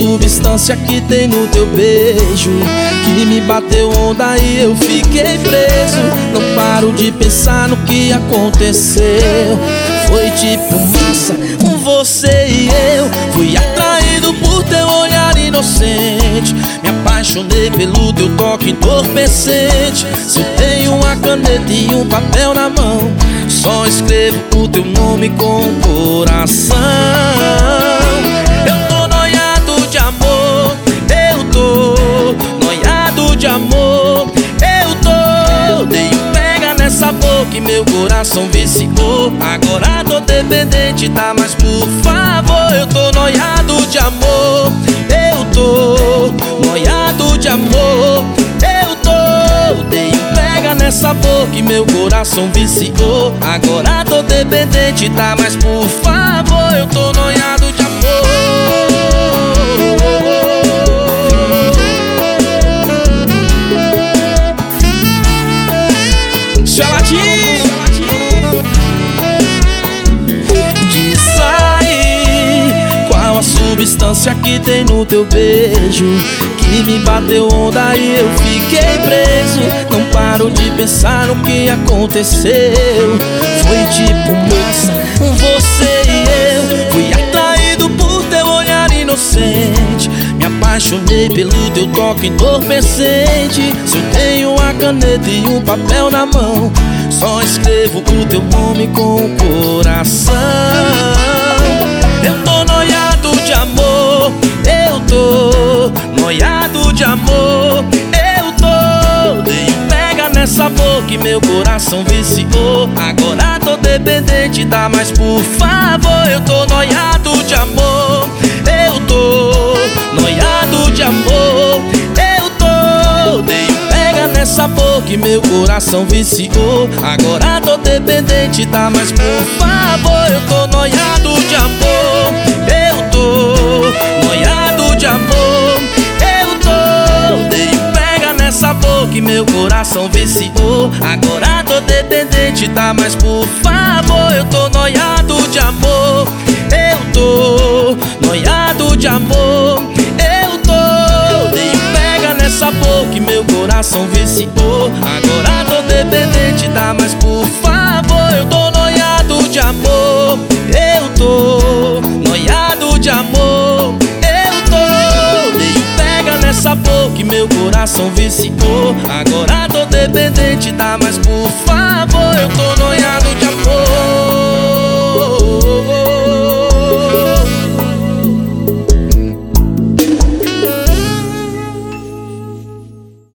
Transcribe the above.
substância que tem no teu beijo que me bateu onda e eu fiquei preso. Não paro de pensar no que aconteceu. Foi tipo massa, você e eu. Fui atraído por teu olhar inocente. Me apaixonei pelo teu toque entorpecente. Se eu tenho uma caneta e um papel na mão, só escrevo o teu nome com o coração. Eu tô noiado de amor, eu tô noiado de amor, eu tô. Dei um pega nessa boca e meu coração viciou. Agora tô dependente, tá? Mas por favor, eu tô noiado de amor, eu tô noiado de amor, eu tô. Dei um pega nessa boca e meu coração viciou. Agora tô dependente, tá? Mas por favor, eu tô noiado de amor. Geladinho. Diz aí, qual a substância que tem no teu beijo que me bateu onda e eu fiquei preso. Não paro de pensar no que aconteceu. Foi tipo massa, você e eu. Fui atraído por teu olhar inocente. Me apaixonei pelo teu toque entorpecente. Se eu tenho uma caneta e um papel na mão, só escrevo o teu nome com o coração. Eu tô noiado de amor, eu tô noiado de amor, eu tô. Dei um pega nessa boca e meu coração viciou. Agora tô dependente, tá? Mas por favor, eu tô noiado de amor, eu tô noiado de amor, eu tô. Dei um pega nessa boca e meu coração viciou. Agora tô dependente, tá? Mas por favor, eu tô noiado de amor, eu tô noiado de amor, eu tô. Dei um pega nessa boca e meu coração viciou. Agora tô dependente, tá? Mas por favor, eu tô noiado de amor, eu tô noiado de amor, eu tô. Dei um pega nessa boca e meu coração viciou. Agora tô dependente, tá? Mas por favor, eu tô noiado de amor, eu tô noiado de amor, eu tô. Dei um pega nessa boca e meu coração viciou. Agora tô dependente, tá? Mas por favor, eu tô